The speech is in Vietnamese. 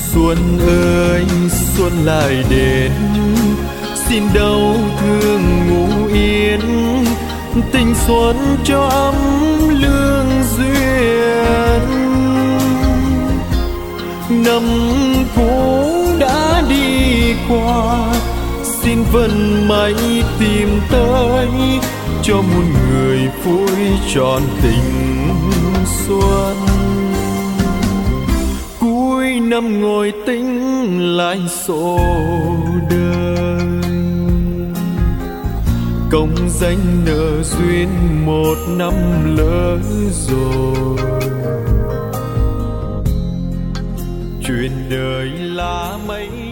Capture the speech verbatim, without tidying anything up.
Xuân ơi xuân lại đến, xin đau thương ngủ yên, tình xuân cho ấm lương duyên. Năm cũ đã đi qua, xin vận may tìm tới, cho muôn người vui trọn tình xuân. Cuối năm ngồi tính lại sổ đời, công danh nợ duyên một năm lỡ rồi. Chuyện đời lá mấy